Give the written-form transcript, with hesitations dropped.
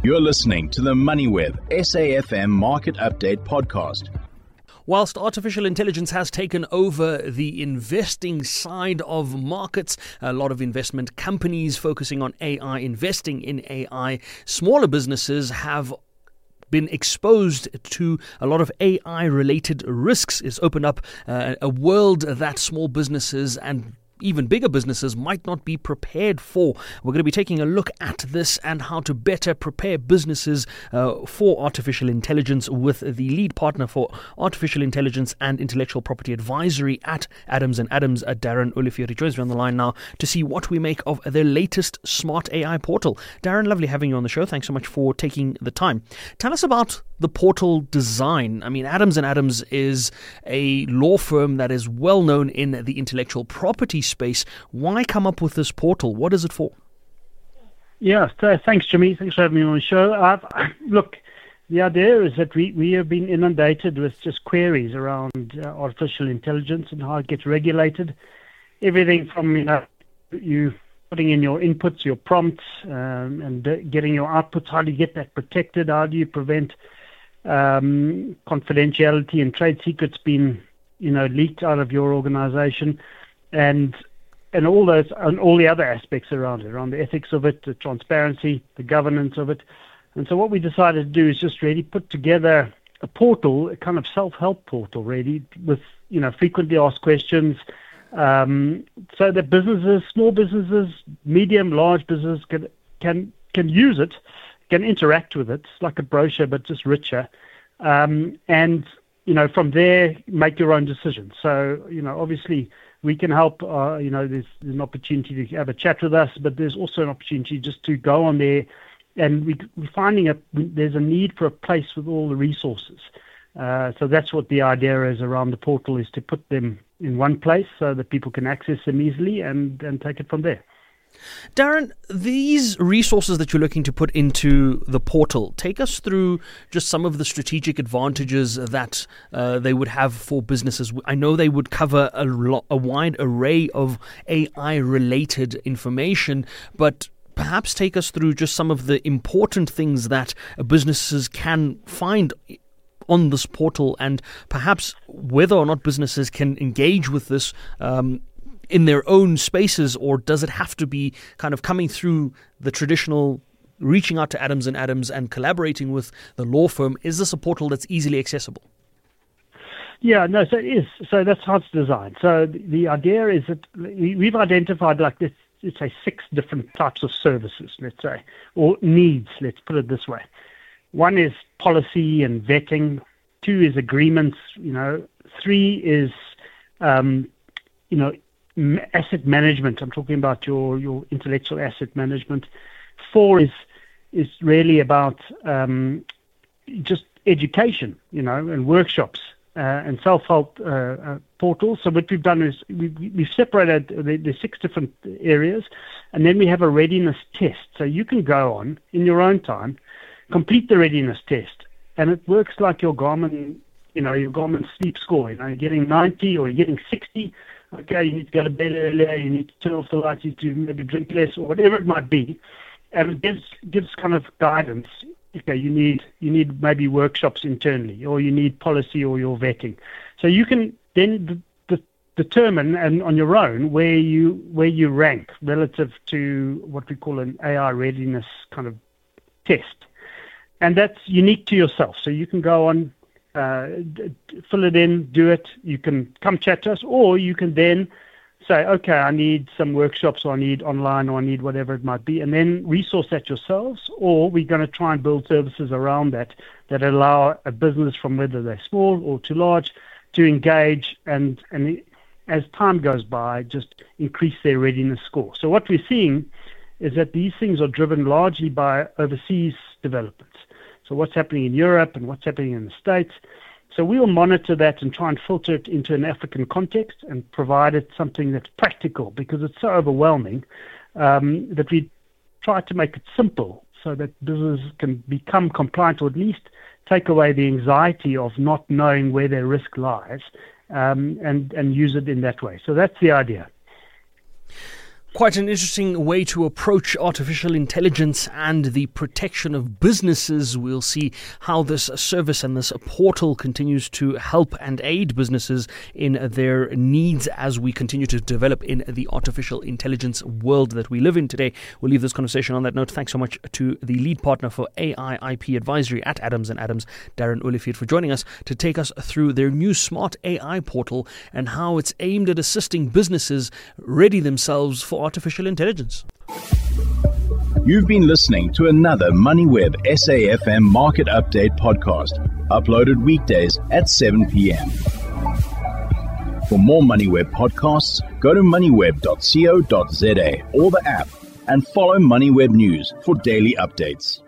You're listening to the MoneyWeb SAFM Market Update podcast. Whilst artificial intelligence has taken over the investing side of markets, a lot of investment companies focusing on AI, investing in AI, smaller businesses have been exposed to a lot of AI-related risks. It's opened up a world that small businesses and even bigger businesses might not be prepared for. We're going to be taking a look at this and how to better prepare businesses for artificial intelligence with the lead partner for artificial intelligence and intellectual property advisory at Adams & Adams, Darren Olivier. Joins me on the line now to see what we make of their latest smart AI portal. Darren, lovely having you on the show. Thanks so much for taking the time. Tell us about the portal design. I mean, Adams & Adams is a law firm that is well known in the intellectual property space. Why come up with this portal? What is it for? Yeah, so thanks, Jimmy. Thanks for having me on the show. Look, the idea is that we have been inundated with just queries around artificial intelligence and how it gets regulated. Everything from, you putting in your inputs, your prompts, and getting your outputs. How do you get that protected? How do you prevent confidentiality and trade secrets being, leaked out of your organization? And all those and all the other aspects around it, around the ethics of it, the transparency, the governance of it. And so what we decided to do is just really put together a portal, a kind of self-help portal, really, with frequently asked questions, so that businesses, small businesses, medium, large businesses can use it, can interact with it. It's like a brochure, but just richer. And from there, make your own decisions. So obviously, we can help, there's an opportunity to have a chat with us, but there's also an opportunity just to go on there, and we're finding there's a need for a place with all the resources. So that's what the idea is around the portal, is to put them in one place so that people can access them easily and take it from there. Darren, these resources that you're looking to put into the portal, take us through just some of the strategic advantages that they would have for businesses. I know they would cover a wide array of AI-related information, but perhaps take us through just some of the important things that businesses can find on this portal, and perhaps whether or not businesses can engage with this in their own spaces, or does it have to be kind of coming through the traditional reaching out to Adams & Adams and collaborating with the law firm? Is this a portal that's easily accessible? Yeah, no, so it is. So that's how it's designed. So the idea is that we've identified, like this, let's say 6 different types of services, let's say, or needs, let's put it this way. 1 is policy and vetting. 2 is agreements. 3 is, asset management. I'm talking about your intellectual asset management. 4 is really about just education, and workshops and self-help portals. So what we've done is we've separated the 6 different areas, and then we have a readiness test. So you can go on in your own time, complete the readiness test, and it works like your Garmin, your Garmin sleep score. You're getting 90 or you're getting 60. Okay, you need to go to bed earlier, you need to turn off the lights, you need to maybe drink less, or whatever it might be. And it gives kind of guidance. Okay, you need maybe workshops internally, or you need policy or your vetting. So you can then determine and on your own where you rank relative to what we call an AI readiness kind of test. And that's unique to yourself. So you can go on, fill it in, do it. You can come chat to us, or you can then say, okay, I need some workshops, or I need online, or I need whatever it might be, and then resource that yourselves, or we're going to try and build services around that allow a business, from whether they're small or too large, to engage and as time goes by, just increase their readiness score. So what we're seeing is that these things are driven largely by overseas developments. So what's happening in Europe and what's happening in the States. So we'll monitor that and try and filter it into an African context and provide it something that's practical, because it's so overwhelming that we try to make it simple so that businesses can become compliant, or at least take away the anxiety of not knowing where their risk lies, and use it in that way. So that's the idea. Quite an interesting way to approach artificial intelligence and the protection of businesses. We'll see how this service and this portal continues to help and aid businesses in their needs as we continue to develop in the artificial intelligence world that we live in today. We'll leave this conversation on that note. Thanks so much to the lead partner for AI IP Advisory at Adams & Adams, Darren Olivier, for joining us to take us through their new smart AI portal and how it's aimed at assisting businesses ready themselves for artificial intelligence. You've been listening to another MoneyWeb SAFM Market Update podcast, uploaded weekdays at 7 p.m. For more MoneyWeb podcasts, go to moneyweb.co.za or the app and follow MoneyWeb News for daily updates.